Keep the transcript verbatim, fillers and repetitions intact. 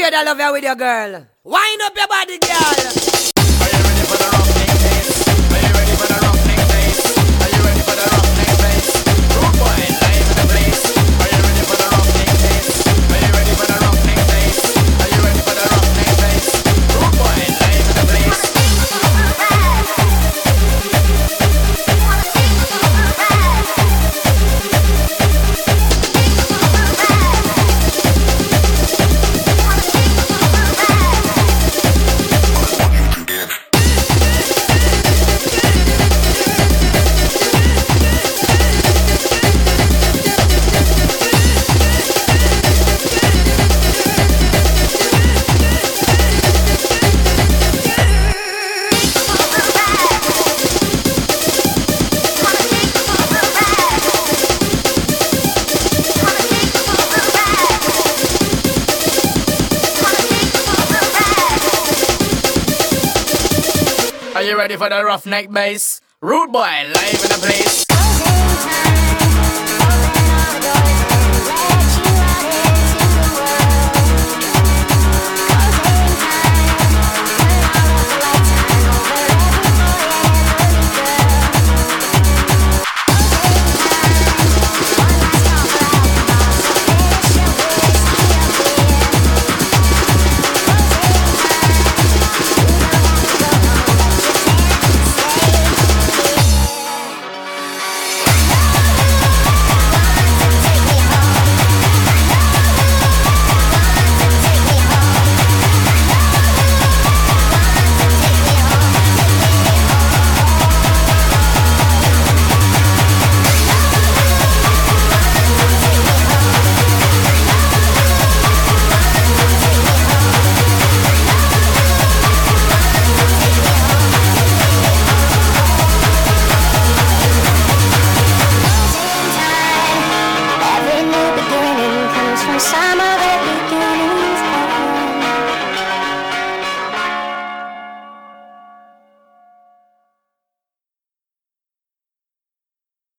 share that love you with your girl. Wind up your body, girl. Are you ready for the rough neck bass? Are you ready for the rough neck bass? Are you ready for the rough neck bass? Rude boy, live in the place. Are you ready for the rough neck bass? Are you ready for the rough neck bass? Are you ready for the rough neck bass? Rude boy, live in the place. Are you ready for the rough neck bass? Rude boy, live in the place.